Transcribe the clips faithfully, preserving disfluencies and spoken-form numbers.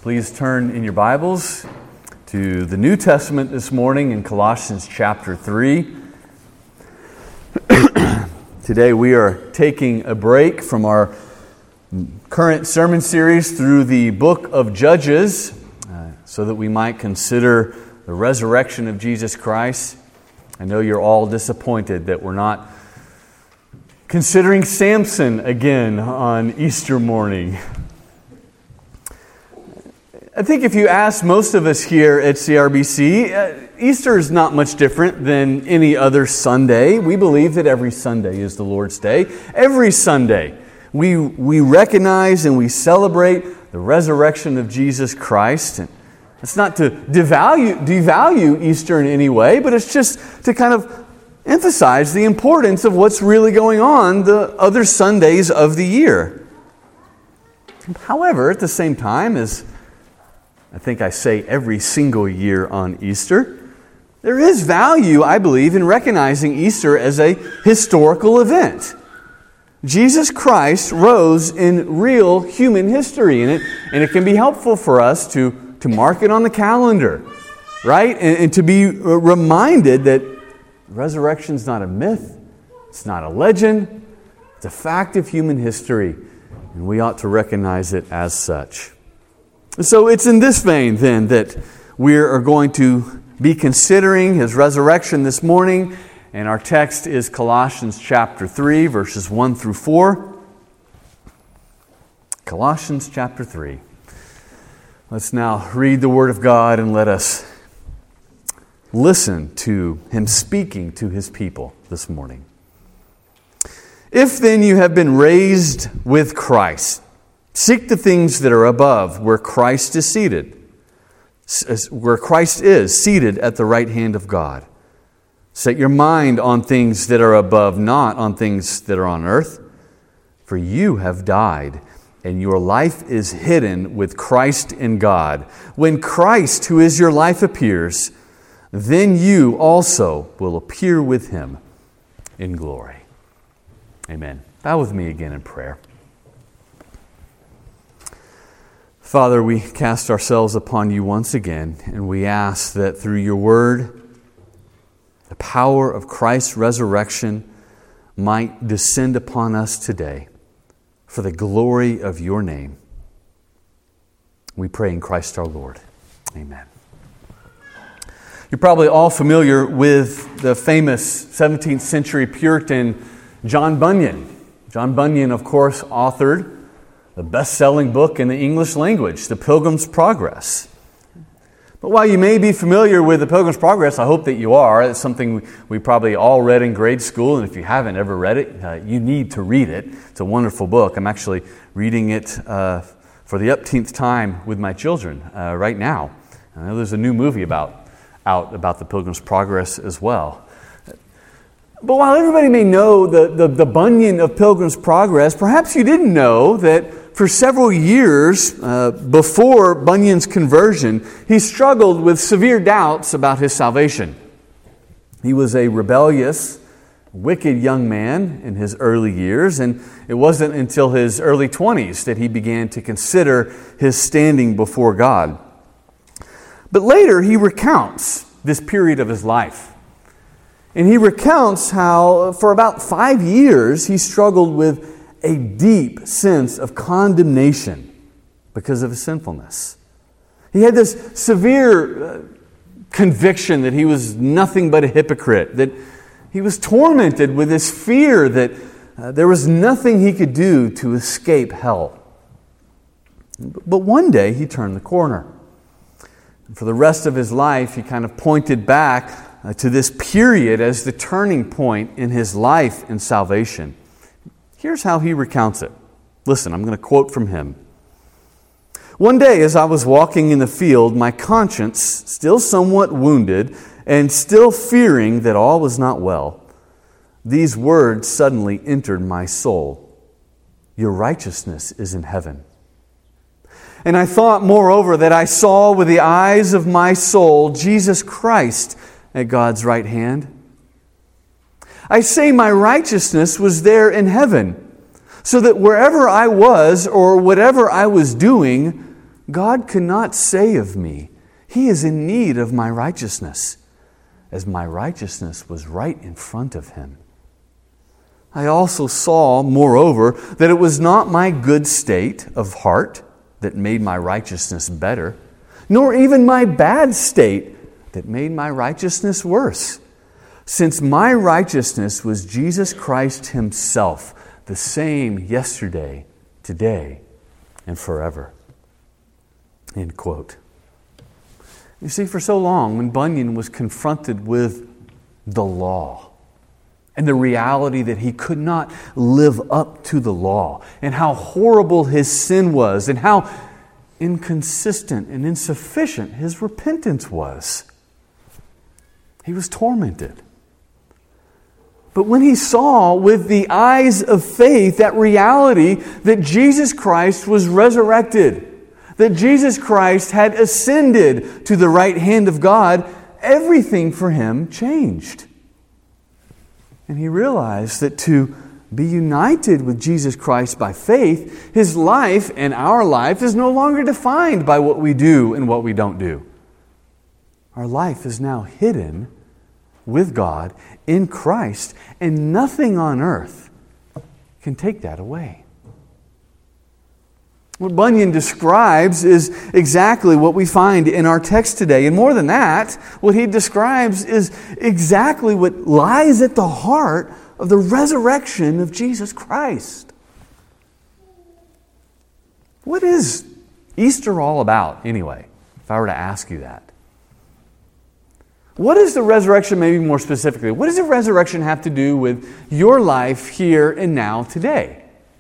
Please turn in your Bibles to the New Testament this morning in Colossians chapter three. Today we are taking a break from our current sermon series through the book of Judges uh, so that we might consider the resurrection of Jesus Christ. I know you're all disappointed that we're not considering Samson again on Easter morning. I think if you ask most of us here at C R B C, uh, Easter is not much different than any other Sunday. We believe that every Sunday is the Lord's Day. Every Sunday we we recognize and we celebrate the resurrection of Jesus Christ. And it's not to devalue, devalue Easter in any way, but it's just to kind of emphasize the importance of what's really going on the other Sundays of the year. However, at the same time, as I think I say every single year on Easter, there is value, I believe, in recognizing Easter as a historical event. Jesus Christ rose in real human history, and it, and it can be helpful for us to, to mark it on the calendar, right? And, and to be reminded that resurrection is not a myth, it's not a legend, it's a fact of human history, and we ought to recognize it as such. So it's in this vein, then, that we are going to be considering His resurrection this morning. And our text is Colossians chapter three, verses one through four. Colossians chapter three. Let's now read the Word of God and let us listen to Him speaking to His people this morning. If then you have been raised with Christ, seek the things that are above, where Christ is seated, where Christ is seated at the right hand of God. Set your mind on things that are above, not on things that are on earth. For you have died, and your life is hidden with Christ in God. When Christ, who is your life, appears, then you also will appear with Him in glory. Amen. Bow with me again in prayer. Father, we cast ourselves upon You once again, and we ask that through Your Word, the power of Christ's resurrection might descend upon us today for the glory of Your name. We pray in Christ our Lord. Amen. You're probably all familiar with the famous seventeenth century Puritan John Bunyan. John Bunyan, of course, authored the best-selling book in the English language, The Pilgrim's Progress. But while you may be familiar with The Pilgrim's Progress, I hope that you are. It's something we probably all read in grade school, and if you haven't ever read it, uh, you need to read it. It's a wonderful book. I'm actually reading it uh, for the upteenth time with my children uh, right now. I know there's a new movie about out about The Pilgrim's Progress as well. But while everybody may know the, the, the Bunyan of Pilgrim's Progress, perhaps you didn't know that for several years uh, before Bunyan's conversion, he struggled with severe doubts about his salvation. He was a rebellious, wicked young man in his early years, and it wasn't until his early twenties that he began to consider his standing before God. But later he recounts this period of his life. And he recounts how for about five years he struggled with a deep sense of condemnation because of his sinfulness. He had this severe uh, conviction that he was nothing but a hypocrite, that he was tormented with this fear that uh, there was nothing he could do to escape hell. But one day he turned the corner. And for the rest of his life, he kind of pointed back uh, to this period as the turning point in his life and salvation. Here's how he recounts it. Listen, I'm going to quote from him. One day as I was walking in the field, my conscience, still somewhat wounded and still fearing that all was not well, these words suddenly entered my soul. Your righteousness is in heaven. And I thought, moreover, that I saw with the eyes of my soul Jesus Christ at God's right hand. I say my righteousness was there in heaven, so that wherever I was or whatever I was doing, God could not say of me, He is in need of my righteousness, as my righteousness was right in front of Him. I also saw, moreover, that it was not my good state of heart that made my righteousness better, nor even my bad state that made my righteousness worse, since my righteousness was Jesus Christ Himself, the same yesterday, today, and forever." End quote. You see, for so long, when Bunyan was confronted with the law and the reality that he could not live up to the law, and how horrible his sin was, and how inconsistent and insufficient his repentance was, he was tormented. But when he saw with the eyes of faith that reality that Jesus Christ was resurrected, that Jesus Christ had ascended to the right hand of God, everything for him changed. And he realized that to be united with Jesus Christ by faith, his life and our life is no longer defined by what we do and what we don't do. Our life is now hidden with God in Christ, and nothing on earth can take that away. What Bunyan describes is exactly what we find in our text today. And more than that, what he describes is exactly what lies at the heart of the resurrection of Jesus Christ. What is Easter all about, anyway, if I were to ask you that? What is the resurrection, maybe more specifically? What does the resurrection have to do with your life here and now today?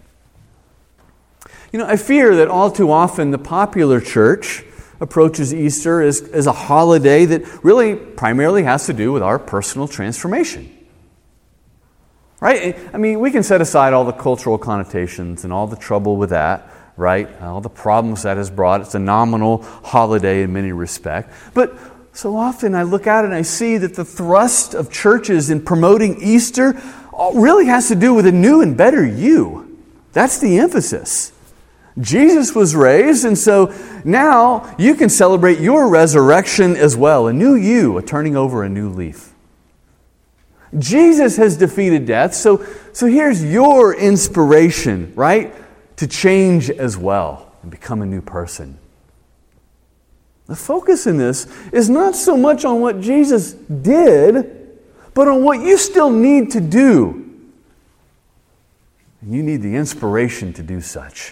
You know, I fear that all too often the popular church approaches Easter as, as a holiday that really primarily has to do with our personal transformation. Right? I mean, we can set aside all the cultural connotations and all the trouble with that, right? All the problems that has brought. It's a nominal holiday in many respects. But so often I look out and I see that the thrust of churches in promoting Easter really has to do with a new and better you. That's the emphasis. Jesus was raised, and so now you can celebrate your resurrection as well. A new you, a turning over a new leaf. Jesus has defeated death, so, so here's your inspiration, right? To change as well and become a new person. The focus in this is not so much on what Jesus did, but on what you still need to do. And you need the inspiration to do such.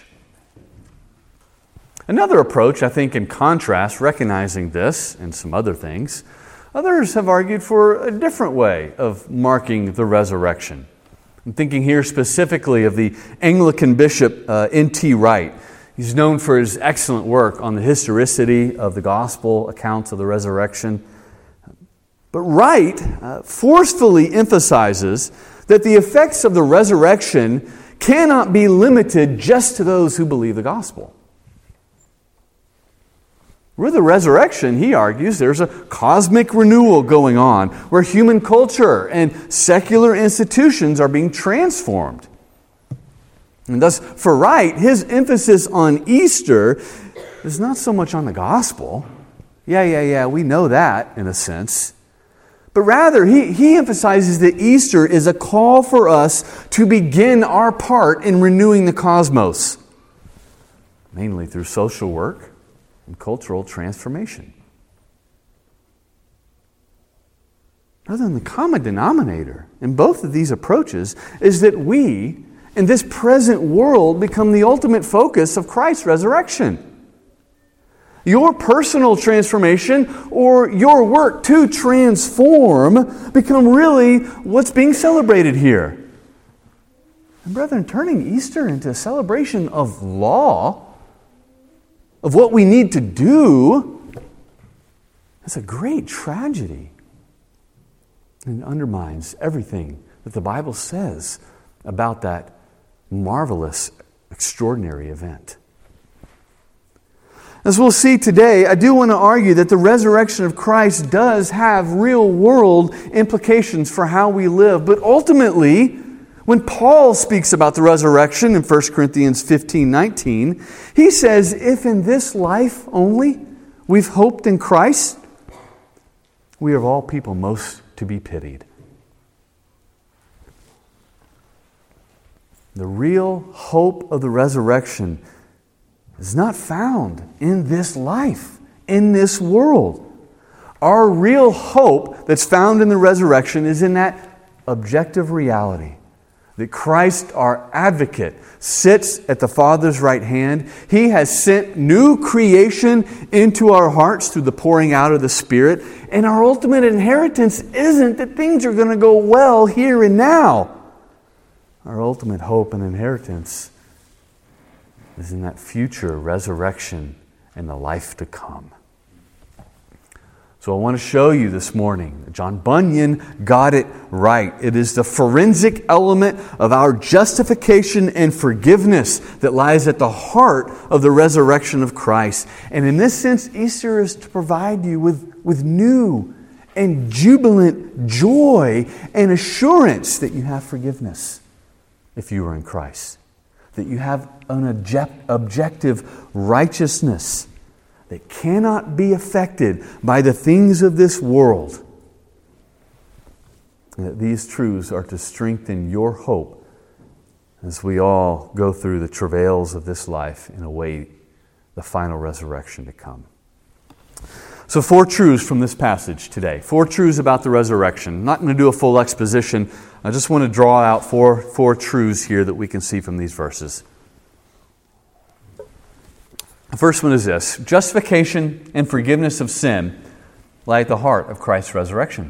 Another approach, I think, in contrast, recognizing this and some other things, others have argued for a different way of marking the resurrection. I'm thinking here specifically of the Anglican bishop uh, N T Wright. He's known for his excellent work on the historicity of the gospel accounts of the resurrection. But Wright uh, forcefully emphasizes that the effects of the resurrection cannot be limited just to those who believe the gospel. With the resurrection, he argues, there's a cosmic renewal going on where human culture and secular institutions are being transformed. And thus, for Wright, his emphasis on Easter is not so much on the gospel. Yeah, yeah, yeah, we know that in a sense. But rather, he, he emphasizes that Easter is a call for us to begin our part in renewing the cosmos, mainly through social work and cultural transformation. Other than the common denominator in both of these approaches is that we, in this present world, become the ultimate focus of Christ's resurrection. Your personal transformation or your work to transform become really what's being celebrated here. And brethren, turning Easter into a celebration of law, of what we need to do, that's a great tragedy. And it undermines everything that the Bible says about that marvelous, extraordinary event. As we'll see today, I do want to argue that the resurrection of Christ does have real-world implications for how we live, but ultimately, When Paul speaks about the resurrection in First Corinthians fifteen nineteen, he says, if in this life only we've hoped in Christ, we are of all people most to be pitied. The real hope of the resurrection is not found in this life, in this world. Our real hope that's found in the resurrection is in that objective reality that Christ, our advocate, sits at the Father's right hand. He has sent new creation into our hearts through the pouring out of the Spirit. And our ultimate inheritance isn't that things are going to go well here and now. Our ultimate hope and inheritance is in that future resurrection and the life to come. So I want to show you this morning that John Bunyan got it right. It is the forensic element of our justification and forgiveness that lies at the heart of the resurrection of Christ. And in this sense, Easter is to provide you with, with new and jubilant joy and assurance that you have forgiveness if you are in Christ. That you have an object, objective righteousness that cannot be affected by the things of this world. And that these truths are to strengthen your hope as we all go through the travails of this life and await the final resurrection to come. So four truths from this passage today. Four truths about the resurrection. I'm not going to do a full exposition. I just want to draw out four, four truths here that we can see from these verses. The first one is this: justification and forgiveness of sin lie at the heart of Christ's resurrection.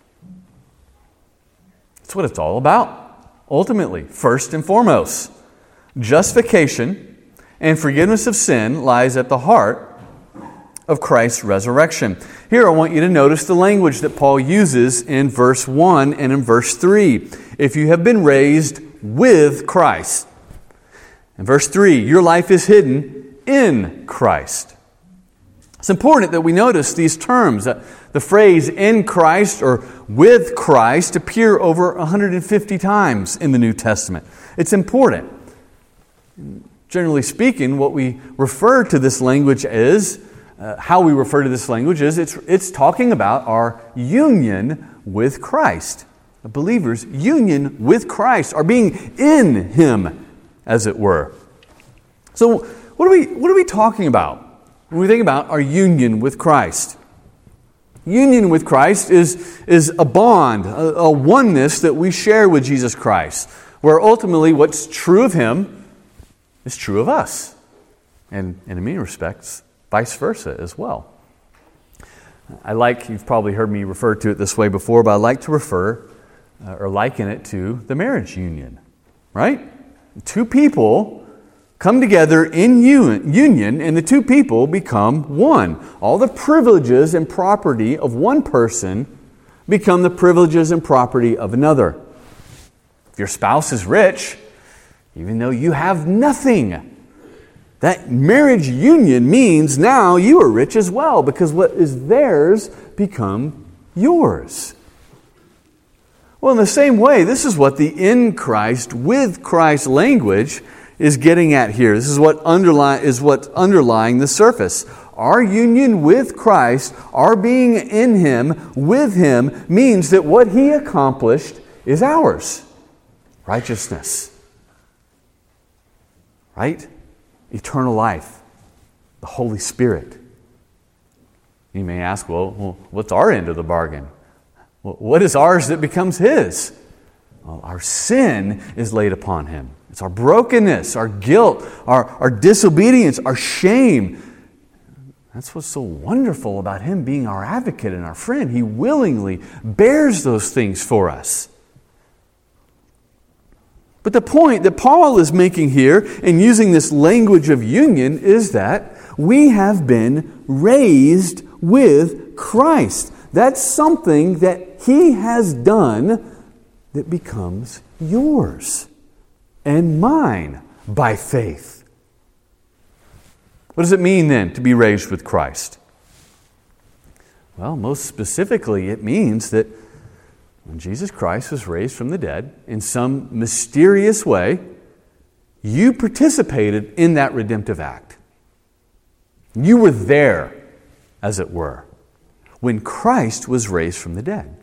That's what it's all about, ultimately, first and foremost. Justification and forgiveness of sin lies at the heart of Christ's resurrection. Here I want you to notice the language that Paul uses in verse one and in verse three. If you have been raised with Christ. In verse three, your life is hidden in Christ. It's important that we notice these terms. The phrase in Christ or with Christ appear over one hundred fifty times in the New Testament. It's important. Generally speaking, what we refer to this language is, uh, how we refer to this language is, it's, it's talking about our union with Christ. A believer's union with Christ, our being in Him, as it were. So, What are we, what are we talking about when we think about our union with Christ? Union with Christ is, is a bond, a, a oneness that we share with Jesus Christ, where ultimately what's true of Him is true of us. And, and in many respects, vice versa as well. I like, you've probably heard me refer to it this way before, but I like to refer uh, or liken it to the marriage union, right? Two people come together in union, and the two people become one. All the privileges and property of one person become the privileges and property of another. If your spouse is rich, even though you have nothing, that marriage union means now you are rich as well, because what is theirs become yours. Well, in the same way, this is what the in Christ, with Christ language is getting at here. This is what underlying is what's underlying the surface. Our union with Christ, our being in Him, with Him, means that what He accomplished is ours. Righteousness. Right? Eternal life. The Holy Spirit. You may ask, well, well what's our end of the bargain? Well, what is ours that becomes His? Well, our sin is laid upon Him. It's our brokenness, our guilt, our, our disobedience, our shame. That's what's so wonderful about Him being our advocate and our friend. He willingly bears those things for us. But the point that Paul is making here in using this language of union is that we have been raised with Christ. That's something that He has done that becomes yours and mine by faith. What does it mean then to be raised with Christ? Well, most specifically, it means that when Jesus Christ was raised from the dead, in some mysterious way, you participated in that redemptive act. You were there, as it were, when Christ was raised from the dead.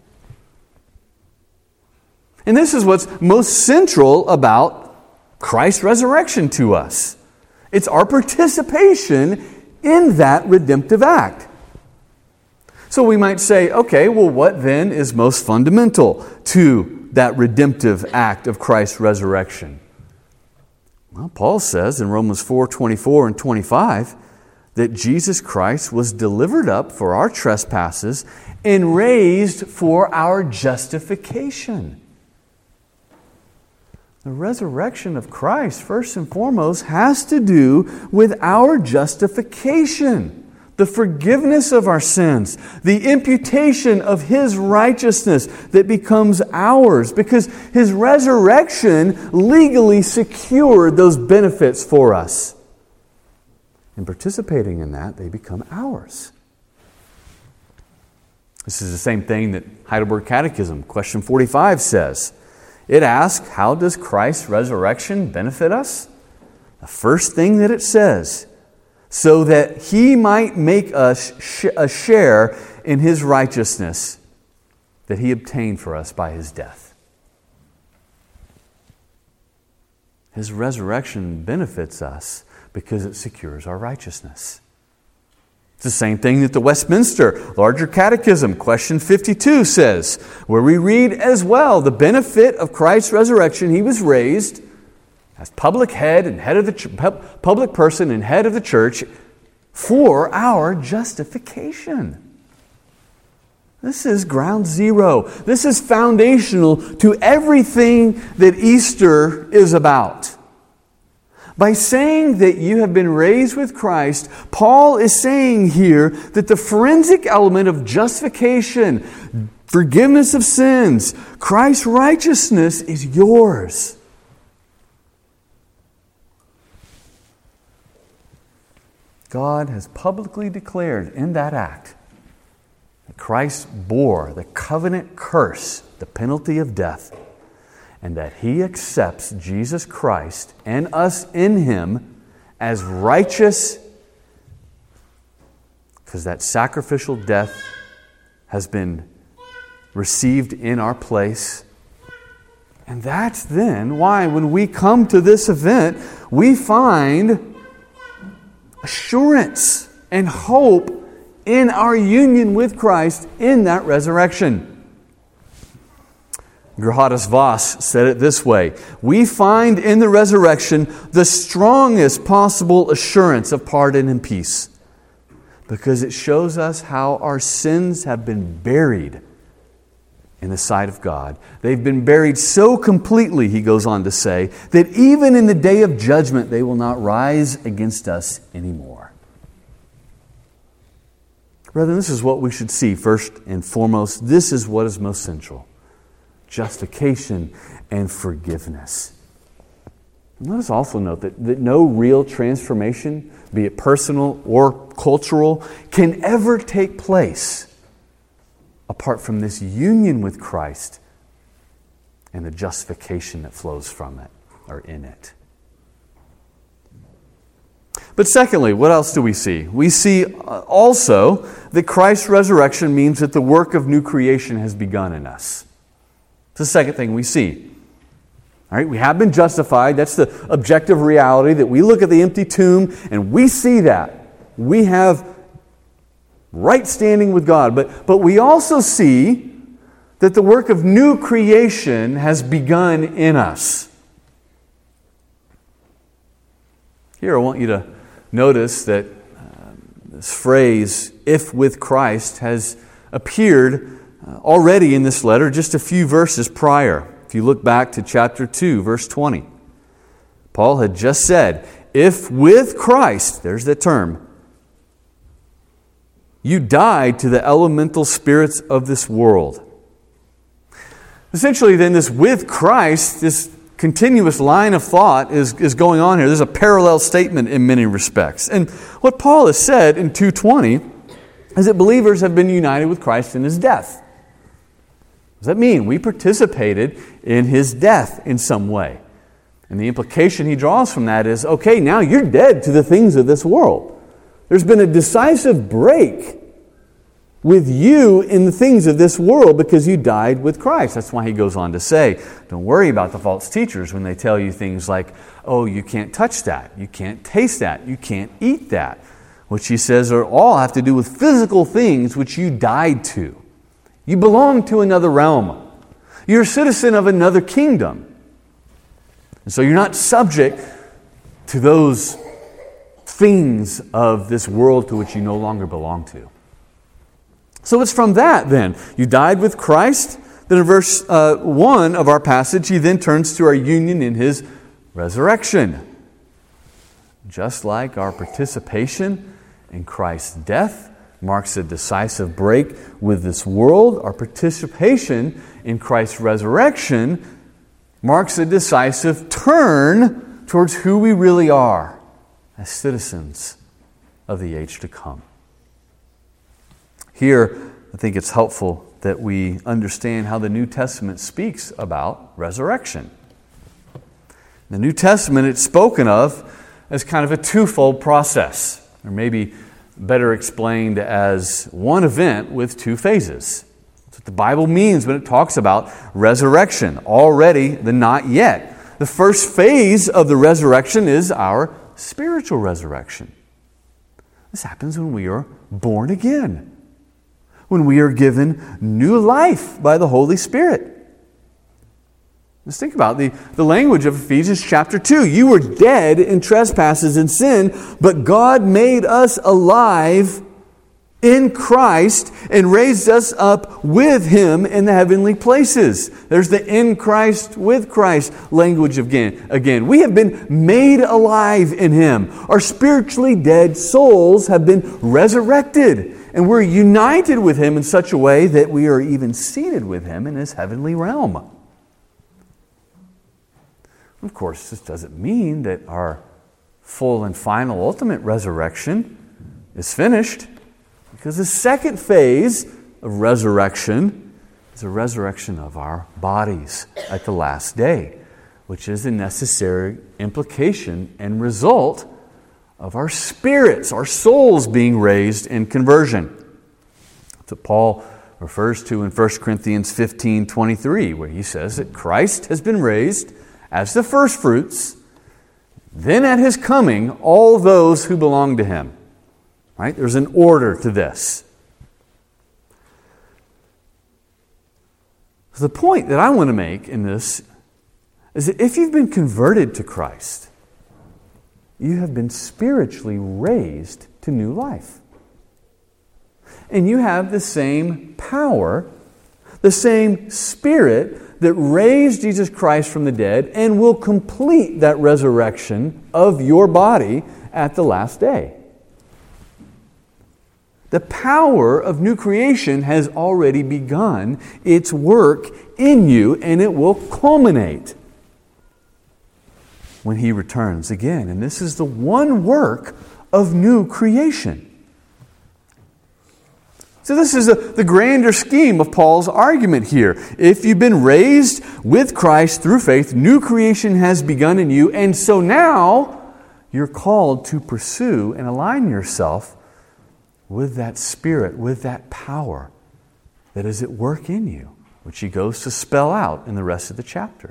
And this is what's most central about Christ's resurrection to us. It's our participation in that redemptive act. So we might say, okay, well, what then is most fundamental to that redemptive act of Christ's resurrection? Well, Paul says in Romans four, twenty-four and twenty-five that Jesus Christ was delivered up for our trespasses and raised for our justification. The resurrection of Christ, first and foremost, has to do with our justification, the forgiveness of our sins, the imputation of His righteousness that becomes ours, because His resurrection legally secured those benefits for us. And participating in that, they become ours. This is the same thing that Heidelberg Catechism, question forty-five, says. It asks, how does Christ's resurrection benefit us? The first thing that it says, so that He might make us sh- a share in His righteousness that He obtained for us by His death. His resurrection benefits us because it secures our righteousness. It's the same thing that the Westminster Larger Catechism, question fifty-two, says, where we read as well the benefit of Christ's resurrection. He was raised as public head and head of the ch- public person and head of the church for our justification. This is ground zero. This is foundational to everything that Easter is about. By saying that you have been raised with Christ, Paul is saying here that the forensic element of justification, forgiveness of sins, Christ's righteousness is yours. God has publicly declared in that act that Christ bore the covenant curse, the penalty of death, and that He accepts Jesus Christ and us in Him as righteous because that sacrificial death has been received in our place. And that's then why when we come to this event, we find assurance and hope in our union with Christ in that resurrection. Geerhardus Vos said it this way: we find in the resurrection the strongest possible assurance of pardon and peace, because it shows us how our sins have been buried in the sight of God. They've been buried so completely, he goes on to say, that even in the day of judgment they will not rise against us anymore. Brethren, this is what we should see first and foremost. This is what is most central: justification and forgiveness. And let us also note that, that no real transformation, be it personal or cultural, can ever take place apart from this union with Christ and the justification that flows from it or in it. But secondly, what else do we see? We see also that Christ's resurrection means that the work of new creation has begun in us. It's the second thing we see. All right, we have been justified. That's the objective reality, that we look at the empty tomb and we see that. We have right standing with God. But, but we also see that the work of new creation has begun in us. Here I want you to notice that uh, this phrase, "if with Christ," has appeared uh, already in this letter just a few verses prior. If you look back to chapter two, verse twenty, Paul had just said, if with Christ, there's the term, you died to the elemental spirits of this world. Essentially then, this with Christ, this continuous line of thought is, is going on here. There's a parallel statement in many respects. And what Paul has said in two twenty is that believers have been united with Christ in His death. What does that mean? We participated in His death in some way. And the implication he draws from that is, okay, now you're dead to the things of this world. There's been a decisive break with you in the things of this world because you died with Christ. That's why he goes on to say, don't worry about the false teachers when they tell you things like, oh, you can't touch that, you can't taste that, you can't eat that. Which he says are all have to do with physical things which you died to. You belong to another realm. You're a citizen of another kingdom. And so you're not subject to those things of this world to which you no longer belong to. So it's from that then. You died with Christ. Then in verse uh, one of our passage, he then turns to our union in His resurrection. Just like our participation in Christ's death marks a decisive break with this world, our participation in Christ's resurrection marks a decisive turn towards who we really are as citizens of the age to come. Here, I think it's helpful that we understand how the New Testament speaks about resurrection. In the New Testament, it's spoken of as kind of a twofold process, or maybe better explained as one event with two phases. That's what the Bible means when it talks about resurrection, already the not yet. The first phase of the resurrection is our spiritual resurrection. This happens when we are born again, when we are given new life by the Holy Spirit. Let's think about the, the language of Ephesians chapter two. You were dead in trespasses and sin, but God made us alive in Christ and raised us up with Him in the heavenly places. There's the in Christ, with Christ language again. Again, we have been made alive in Him. Our spiritually dead souls have been resurrected, and we're united with Him in such a way that we are even seated with Him in His heavenly realm. Of course, this doesn't mean that our full and final ultimate resurrection is finished, because the second phase of resurrection is a resurrection of our bodies at the last day, which is a necessary implication and result of our spirits, our souls being raised in conversion. That's what Paul refers to in First Corinthians fifteen twenty-three, where he says that Christ has been raised as the first fruits, then at His coming, all those who belong to Him. Right? There's an order to this. So the point that I want to make in this is that if you've been converted to Christ, you have been spiritually raised to new life. And you have the same power, the same Spirit that raised Jesus Christ from the dead and will complete that resurrection of your body at the last day. The power of new creation has already begun its work in you, and it will culminate when He returns again. And this is the one work of new creation. So this is a, the grander scheme of Paul's argument here. If you've been raised with Christ through faith, new creation has begun in you, and so now you're called to pursue and align yourself with that Spirit, with that power that is at work in you, which he goes to spell out in the rest of the chapter.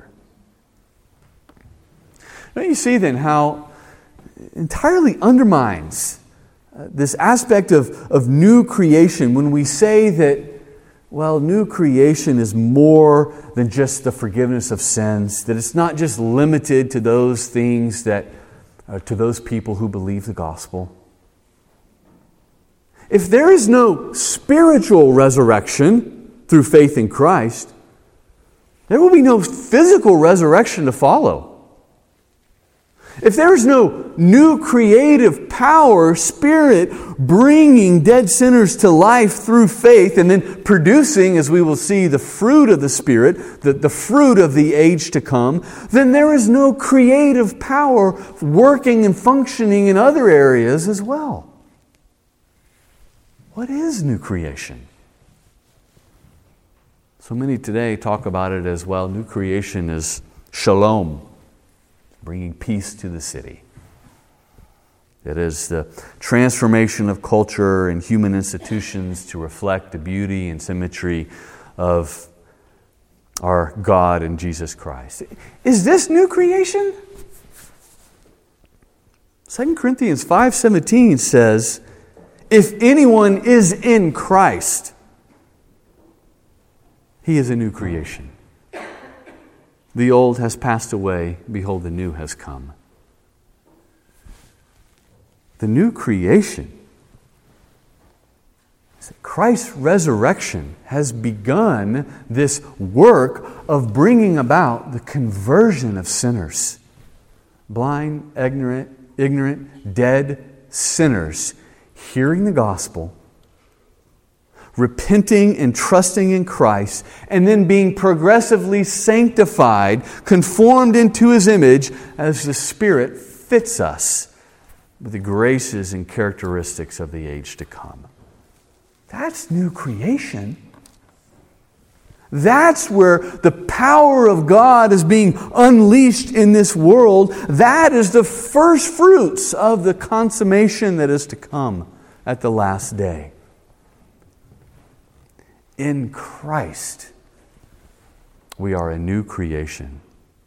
Now you see then how it entirely undermines uh, this aspect of, of new creation when we say that, well, new creation is more than just the forgiveness of sins, that it's not just limited to those things that, uh, to those people who believe the gospel. If there is no spiritual resurrection through faith in Christ, there will be no physical resurrection to follow. If there is no new creative power, Spirit, bringing dead sinners to life through faith and then producing, as we will see, the fruit of the Spirit, the, the fruit of the age to come, then there is no creative power working and functioning in other areas as well. What is new creation? So many today talk about it as, well, new creation is shalom, bringing peace to the city. It is the transformation of culture and human institutions to reflect the beauty and symmetry of our God and Jesus Christ. Is this new creation? Second Corinthians five seventeen says, if anyone is in Christ, he is a new creation. The old has passed away, behold, the new has come. The new creation, Christ's resurrection has begun this work of bringing about the conversion of sinners. Blind, ignorant, ignorant, dead sinners hearing the gospel, repenting and trusting in Christ, and then being progressively sanctified, conformed into His image as the Spirit fits us with the graces and characteristics of the age to come. That's new creation. That's where the power of God is being unleashed in this world. That is the first fruits of the consummation that is to come at the last day. In Christ, we are a new creation.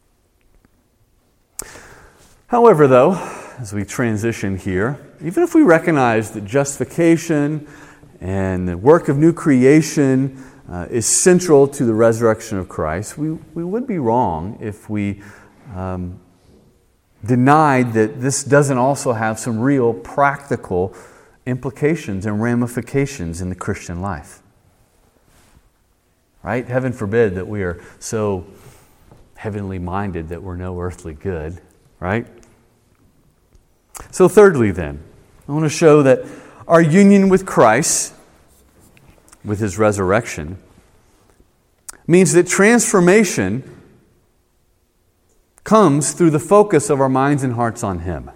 However, though, as we transition here, even if we recognize that justification and the work of new creation uh, is central to the resurrection of Christ, we, we would be wrong if we um, denied that this doesn't also have some real practical implications and ramifications in the Christian life. Right? Heaven forbid that we are so heavenly minded that we're no earthly good. Right? So thirdly then, I want to show that our union with Christ, with His resurrection, means that transformation comes through the focus of our minds and hearts on Him.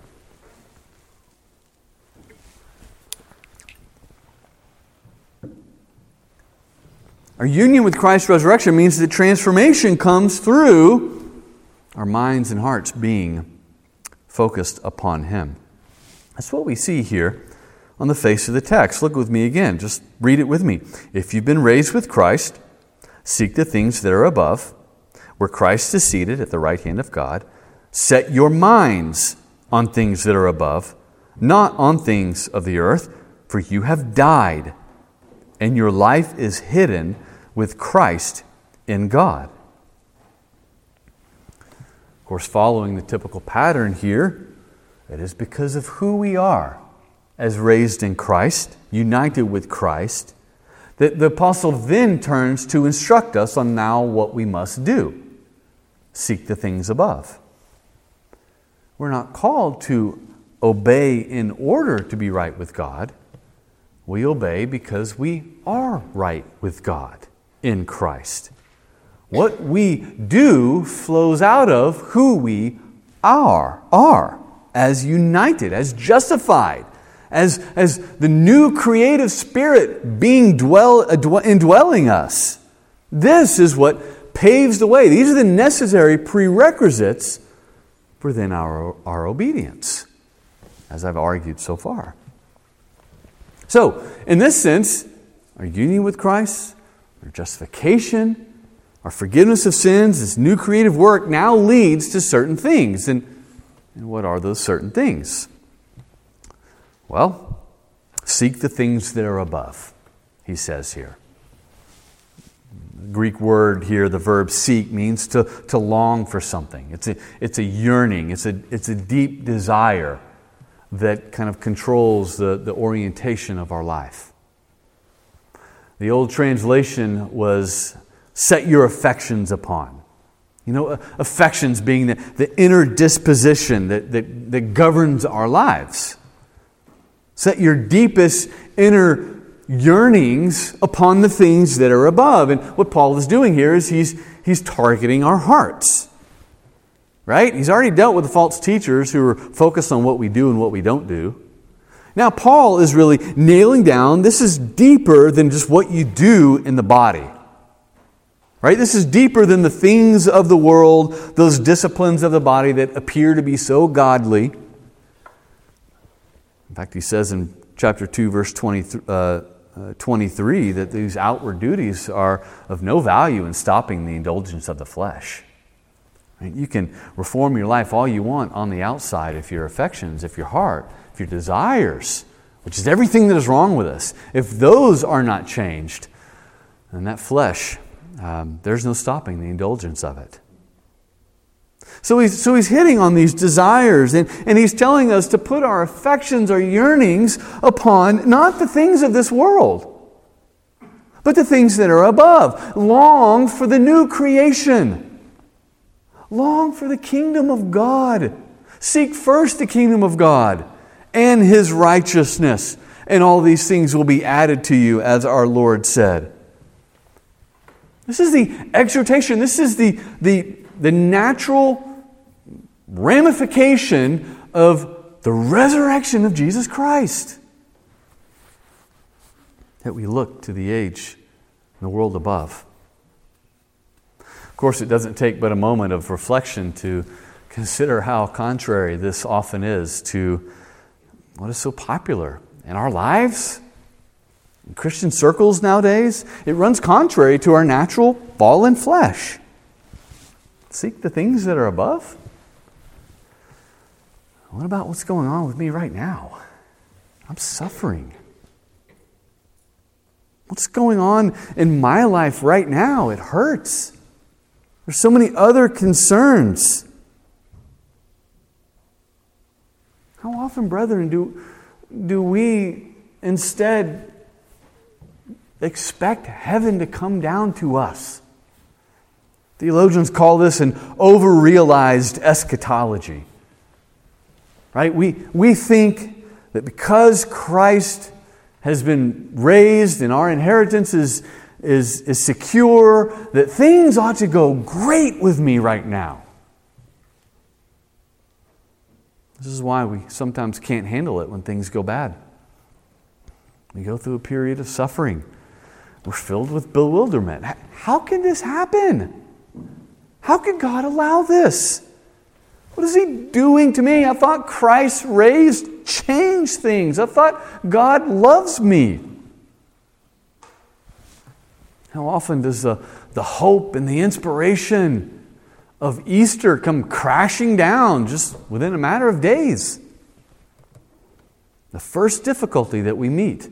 Our union with Christ's resurrection means that transformation comes through our minds and hearts being focused upon Him. That's what we see here on the face of the text. Look with me again. Just read it with me. If you've been raised with Christ, seek the things that are above, where Christ is seated at the right hand of God. Set your minds on things that are above, not on things of the earth, for you have died, and your life is hidden with Christ in God. Of course, following the typical pattern here, it is because of who we are as raised in Christ, united with Christ, that the apostle then turns to instruct us on now what we must do. Seek the things above. We're not called to obey in order to be right with God. We obey because we are right with God in Christ. What we do flows out of who we are, are as united, as justified, as, as the new creative spirit being dwell, indwelling us. This is what paves the way. These are the necessary prerequisites for then our, our obedience, as I've argued so far. So, in this sense, our union with Christ, our justification, our forgiveness of sins, this new creative work now leads to certain things. And, and what are those certain things? Well, seek the things that are above, he says here. The Greek word here, the verb seek, means to, to long for something. It's a, it's a yearning. It's a, it's a deep desire that kind of controls the, the orientation of our life. The old translation was, set your affections upon. You know, affections being the, the inner disposition that, that, that governs our lives. Set your deepest inner yearnings upon the things that are above. And what Paul is doing here is he's, he's targeting our hearts. Right? He's already dealt with the false teachers who are focused on what we do and what we don't do. Now Paul is really nailing down, this is deeper than just what you do in the body. Right? This is deeper than the things of the world, those disciplines of the body that appear to be so godly. In fact, he says in chapter two, verse twenty, uh, uh, twenty-three, that these outward duties are of no value in stopping the indulgence of the flesh. Right? You can reform your life all you want on the outside if your affections, if your heart, if your desires, which is everything that is wrong with us, if those are not changed, then that flesh, um, there's no stopping the indulgence of it. So he's, so he's hitting on these desires, and, and he's telling us to put our affections, our yearnings upon not the things of this world, but the things that are above. Long for the new creation. Long for the kingdom of God. Seek first the kingdom of God and His righteousness, and all these things will be added to you, as our Lord said. This is the exhortation. This is the, the, the natural ramification of the resurrection of Jesus Christ. That we look to the age and the world above. Of course, it doesn't take but a moment of reflection to consider how contrary this often is to what is so popular in our lives, in Christian circles nowadays. It runs contrary to our natural fallen flesh. Seek the things that are above? What about what's going on with me right now? I'm suffering. What's going on in my life right now? It hurts. There's so many other concerns. How often, brethren, do, do we instead expect heaven to come down to us? Theologians call this an over-realized eschatology. Right? We, we think that because Christ has been raised and our inheritance is, is, is secure, that things ought to go great with me right now. This is why we sometimes can't handle it when things go bad. We go through a period of suffering. We're filled with bewilderment. How can this happen? How could God allow this? What is He doing to me? I thought Christ raised changed things. I thought God loves me. How often does the, the hope and the inspiration of Easter come crashing down just within a matter of days? The first difficulty that we meet.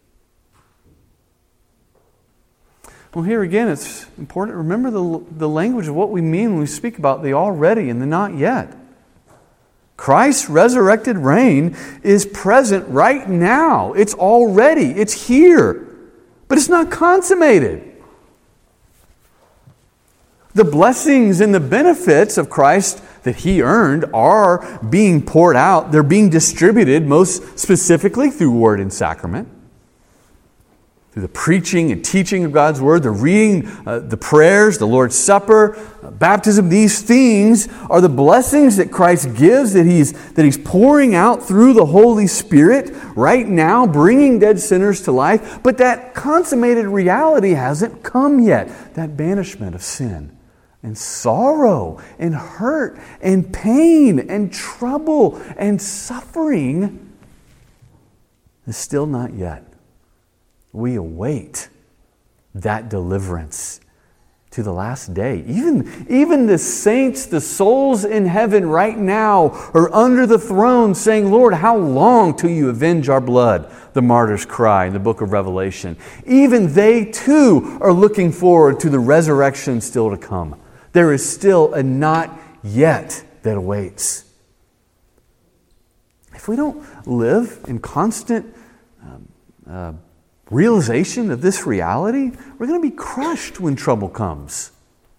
Well, here again, it's important to remember the, the language of what we mean when we speak about the already and the not yet. Christ's resurrected reign is present right now. It's already. It's here. But it's not consummated. The blessings and the benefits of Christ that He earned are being poured out. They're being distributed most specifically through Word and Sacrament. Through the preaching and teaching of God's Word, the reading, uh, the prayers, the Lord's Supper, uh, baptism. These things are the blessings that Christ gives, that He's, that He's pouring out through the Holy Spirit right now, bringing dead sinners to life. But that consummated reality hasn't come yet. That banishment of sin and sorrow and hurt and pain and trouble and suffering is still not yet. We await that deliverance to the last day. Even, even the saints, the souls in heaven right now are under the throne saying, Lord, how long till you avenge our blood? The martyrs cry in the book of Revelation. Even they too are looking forward to the resurrection still to come. There is still a not yet that awaits. If we don't live in constant um, uh, realization of this reality, we're going to be crushed when trouble comes.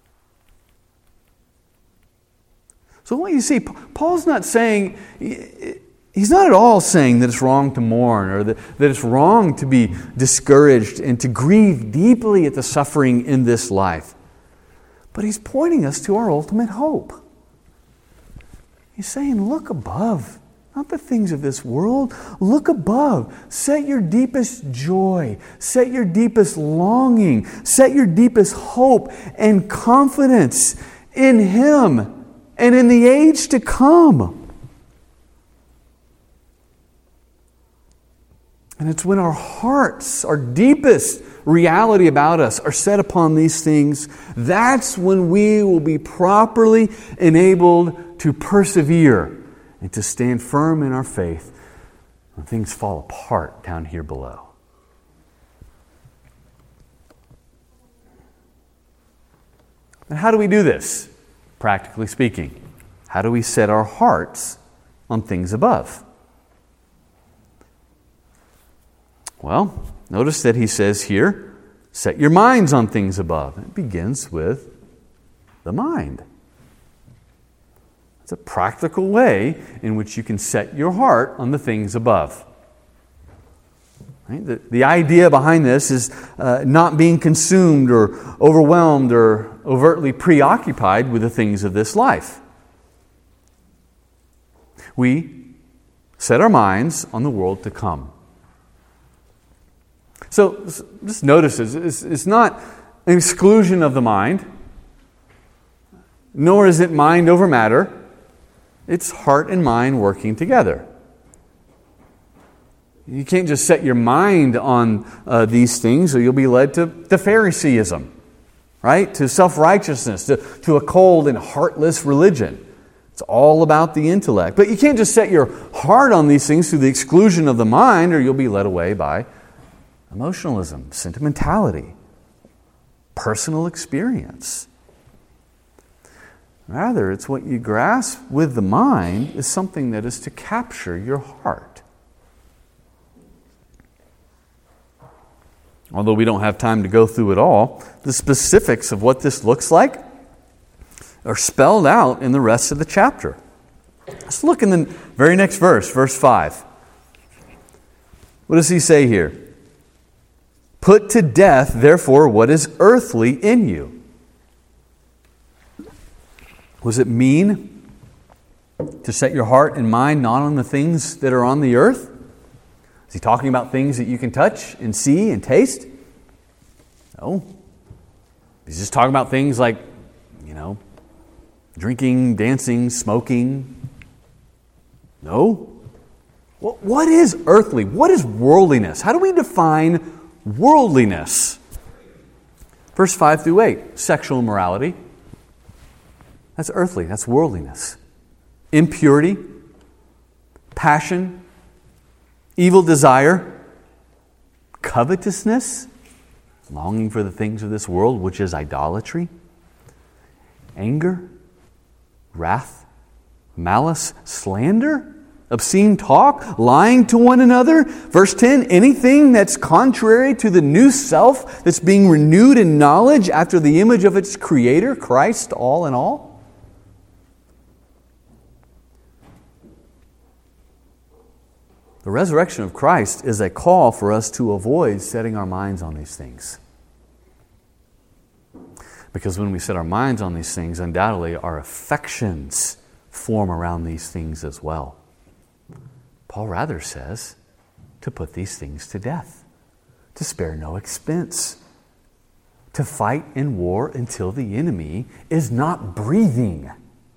So what you see, Paul's not saying, he's not at all saying that it's wrong to mourn or that, that it's wrong to be discouraged and to grieve deeply at the suffering in this life. But he's pointing us to our ultimate hope. He's saying, look above. Not the things of this world. Look above. Set your deepest joy. Set your deepest longing. Set your deepest hope and confidence in Him and in the age to come. And it's when our hearts, our deepest reality about us, are set upon these things, that's when we will be properly enabled to persevere and to stand firm in our faith when things fall apart down here below. And how do we do this, practically speaking? How do we set our hearts on things above? Well, notice that he says here, set your minds on things above. It begins with the mind. It's a practical way in which you can set your heart on the things above. Right? The, the idea behind this is uh, not being consumed or overwhelmed or overtly preoccupied with the things of this life. We set our minds on the world to come. So just notice this, it's, it's not an exclusion of the mind, nor is it mind over matter. It's heart and mind working together. You can't just set your mind on uh, these things or you'll be led to, to Phariseeism, right? To self-righteousness, to, to a cold and heartless religion. It's all about the intellect. But you can't just set your heart on these things through the exclusion of the mind or you'll be led away by emotionalism, sentimentality, personal experience. Rather, it's what you grasp with the mind is something that is to capture your heart. Although we don't have time to go through it all, the specifics of what this looks like are spelled out in the rest of the chapter. Let's look in the very next verse, verse five. What does he say here? Put to death, therefore, what is earthly in you. What does it mean to set your heart and mind not on the things that are on the earth? Is he talking about things that you can touch and see and taste? No. He's just talking about things like, you know, drinking, dancing, smoking. No. What is earthly? What is worldliness? How do we define worldliness? Verse five through eight, sexual immorality. That's earthly, that's worldliness. Impurity, passion, evil desire, covetousness, longing for the things of this world, which is idolatry, anger, wrath, malice, slander, obscene talk, lying to one another. Verse ten, anything that's contrary to the new self that's being renewed in knowledge after the image of its Creator, Christ, all in all. The resurrection of Christ is a call for us to avoid setting our minds on these things. Because when we set our minds on these things, undoubtedly our affections form around these things as well. Paul rather says to put these things to death, to spare no expense, to fight in war until the enemy is not breathing.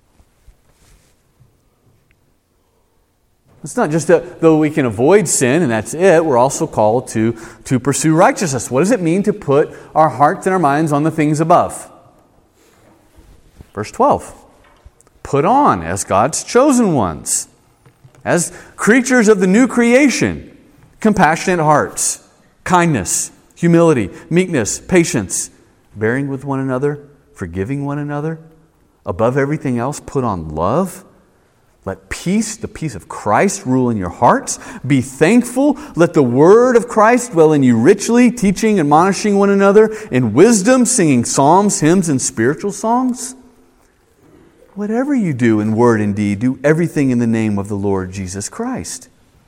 It's not just that though we can avoid sin and that's it, we're also called to, to pursue righteousness. What does it mean to put our hearts and our minds on the things above? Verse twelve. Put on as God's chosen ones, as creatures of the new creation, compassionate hearts, kindness, humility, meekness, patience, bearing with one another, forgiving one another. Above everything else, put on love. Let peace, the peace of Christ, rule in your hearts. Be thankful. Let the word of Christ dwell in you richly, teaching, admonishing one another in wisdom, singing psalms, hymns, and spiritual songs. Whatever you do in word and deed, do everything in the name of the Lord Jesus Christ.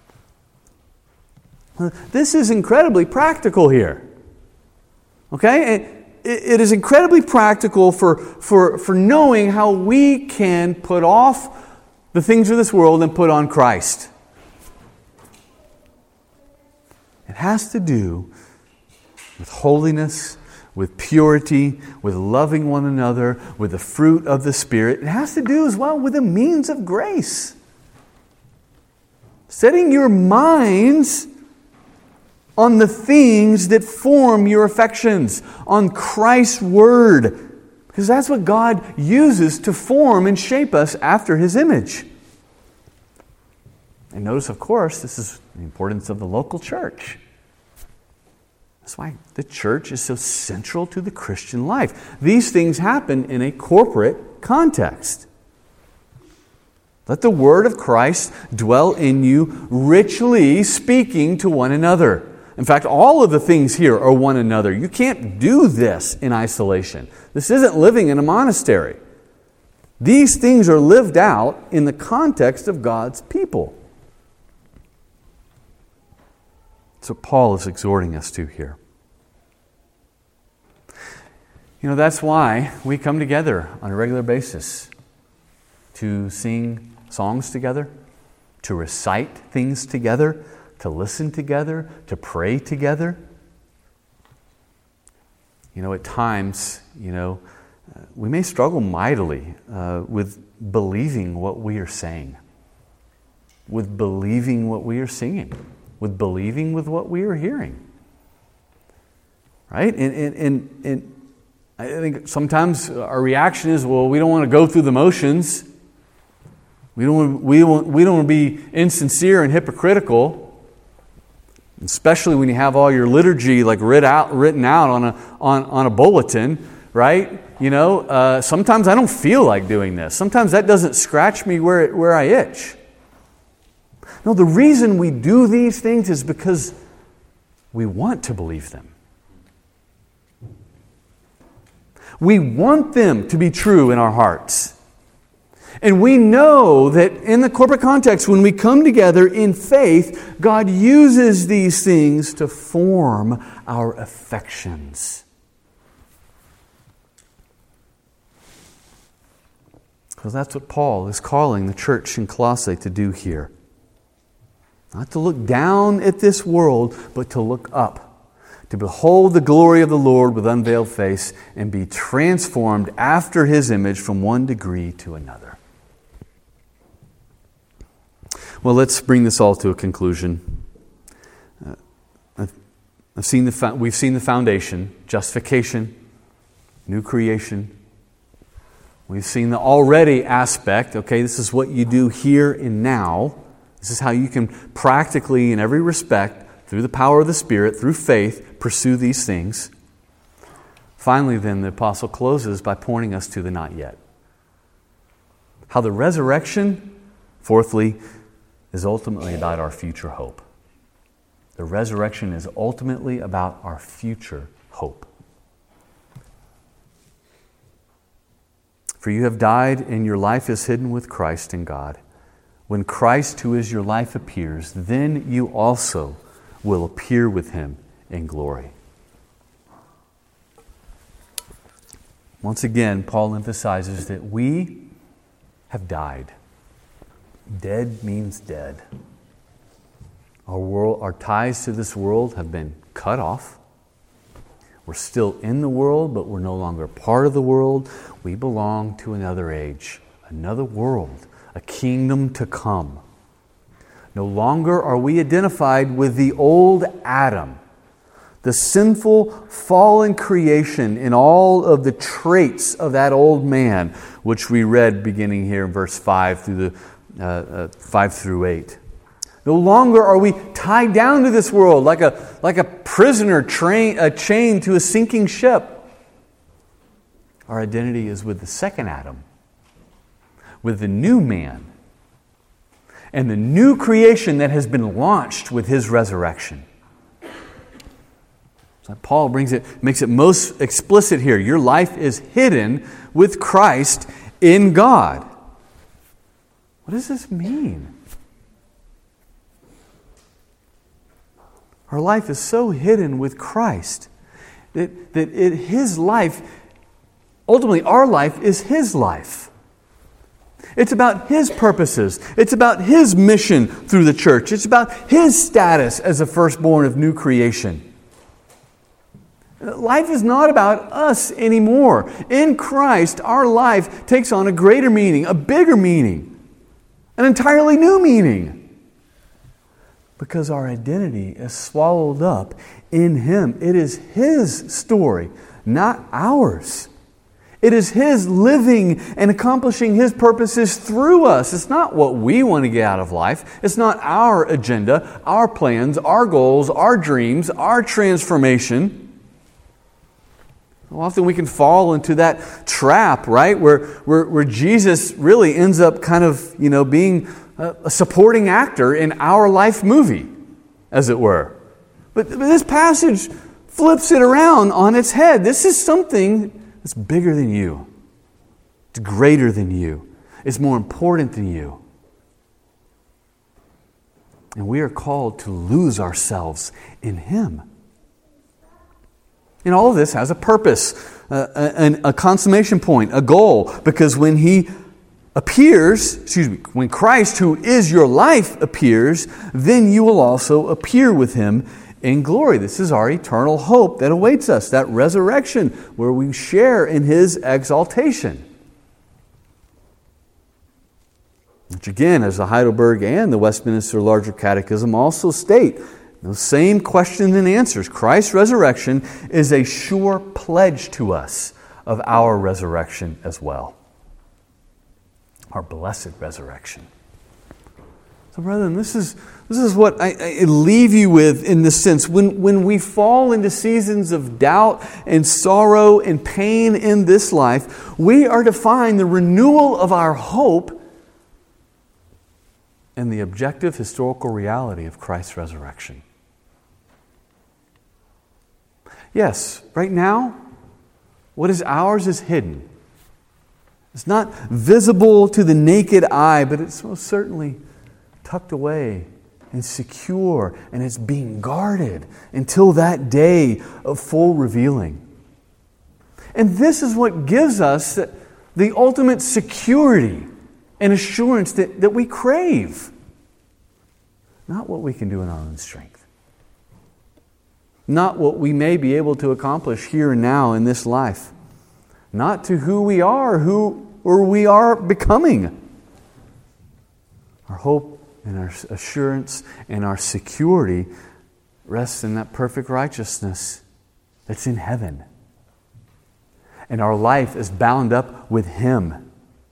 This is incredibly practical here. Okay? It is incredibly practical for, for, for knowing how we can put off the things of this world and put on Christ. It has to do with holiness, with purity, with loving one another, with the fruit of the Spirit. It has to do as well with the means of grace. Setting your minds on the things that form your affections, on Christ's Word. Because that's what God uses to form and shape us after His image. And notice, of course, this is the importance of the local church. That's why the church is so central to the Christian life. These things happen in a corporate context. Let the word of Christ dwell in you, richly speaking to one another. In fact, all of the things here are one another. You can't do this in isolation. This isn't living in a monastery. These things are lived out in the context of God's people. That's what Paul is exhorting us to here. You know, that's why we come together on a regular basis to sing songs together, to recite things together, to listen together, to pray together. You know, at times, you know, uh, we may struggle mightily uh, with believing what we are saying, with believing what we are singing, with believing with what we are hearing. Right? And, and, and, and I think sometimes our reaction is, well, we don't want to go through the motions. We don't want, we don't, we don't want to be insincere and hypocritical. Especially when you have all your liturgy like writ out, written out on a on, on a bulletin, right? You know, uh, sometimes I don't feel like doing this. Sometimes that doesn't scratch me where it, where I itch. No, the reason we do these things is because we want to believe them. We want them to be true in our hearts. And we know that in the corporate context, when we come together in faith, God uses these things to form our affections. Because that's what Paul is calling the church in Colossae to do here. Not to look down at this world, but to look up. To behold the glory of the Lord with unveiled face and be transformed after His image from one degree to another. Well, let's bring this all to a conclusion. Uh, I've, I've seen the we've seen the foundation, justification, new creation. We've seen the already aspect. Okay, this is what you do here and now. This is how you can practically, in every respect, through the power of the Spirit, through faith, pursue these things. Finally, then, the apostle closes by pointing us to the not yet. How the resurrection, fourthly, is ultimately about our future hope. The resurrection is ultimately about our future hope. For you have died, and your life is hidden with Christ in God. When Christ, who is your life, appears, then you also will appear with Him in glory. Once again, Paul emphasizes that we have died. Dead means dead. Our world, our ties to this world have been cut off. We're still in the world, but we're no longer part of the world. We belong to another age, another world, a kingdom to come. No longer are we identified with the old Adam, the sinful, fallen creation in all of the traits of that old man, which we read beginning here in verse five through the uh, uh, five through eight. No longer are we tied down to this world like a like a prisoner train, uh, chained to a sinking ship. Our identity is with the second Adam, with the new man, and the new creation that has been launched with His resurrection. So Paul brings it, makes it most explicit here. Your life is hidden with Christ in God. What does this mean? Our life is so hidden with Christ that, that it, His life, ultimately our life is His life. It's about His purposes. It's about His mission through the church. It's about His status as a firstborn of new creation. Life is not about us anymore. In Christ, our life takes on a greater meaning, a bigger meaning, an entirely new meaning. Because our identity is swallowed up in Him. It is His story, not ours. It is His living and accomplishing His purposes through us. It's not what we want to get out of life. It's not our agenda, our plans, our goals, our dreams, our transformation. Often we can fall into that trap, right? Where, where, where Jesus really ends up kind of, you know, being a, a supporting actor in our life movie, as it were. But, but this passage flips it around on its head. This is something that's bigger than you. It's greater than you. It's more important than you. And we are called to lose ourselves in Him. And all of this has a purpose, a, a, a consummation point, a goal. Because when He appears, excuse me, when Christ, who is your life, appears, then you will also appear with Him in glory. This is our eternal hope that awaits us, that resurrection where we share in His exaltation. Which again, as the Heidelberg and the Westminster Larger Catechism also state, those same questions and answers. Christ's resurrection is a sure pledge to us of our resurrection as well. Our blessed resurrection. So brethren, this is, this is what I, I leave you with in this sense. When, when we fall into seasons of doubt and sorrow and pain in this life, we are to find the renewal of our hope in the objective historical reality of Christ's resurrection. Yes, right now, what is ours is hidden. It's not visible to the naked eye, but it's most certainly tucked away and secure, and it's being guarded until that day of full revealing. And this is what gives us the ultimate security and assurance that, that we crave. Not what we can do in our own strength. Not what we may be able to accomplish here and now in this life. Not to who we are, who or we are becoming. Our hope and our assurance and our security rests in that perfect righteousness that's in heaven. And our life is bound up with Him.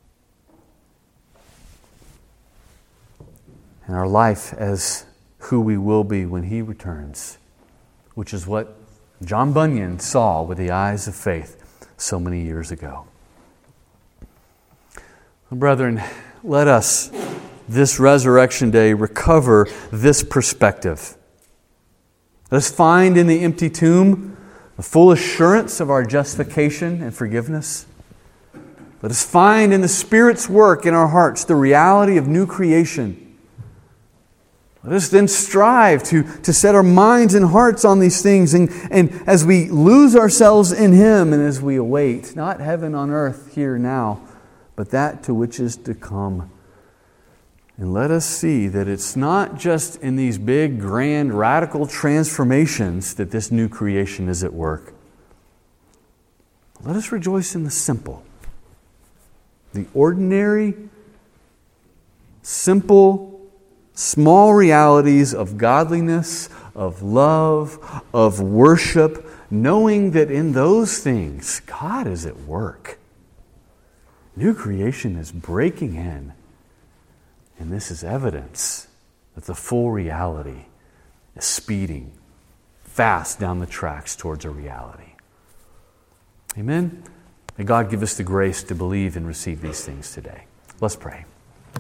And our life as who we will be when He returns. Which is what John Bunyan saw with the eyes of faith so many years ago. Brethren, let us, this Resurrection Day, recover this perspective. Let us find in the empty tomb the full assurance of our justification and forgiveness. Let us find in the Spirit's work in our hearts the reality of new creation. Let us then strive to, to set our minds and hearts on these things. And, and as we lose ourselves in Him and as we await, not heaven on earth here now, but that to which is to come. And let us see that it's not just in these big, grand, radical transformations that this new creation is at work. Let us rejoice in the simple. The ordinary, simple, small realities of godliness, of love, of worship, knowing that in those things, God is at work. New creation is breaking in. And this is evidence that the full reality is speeding fast down the tracks towards a reality. Amen? May God give us the grace to believe and receive these things today. Let's pray.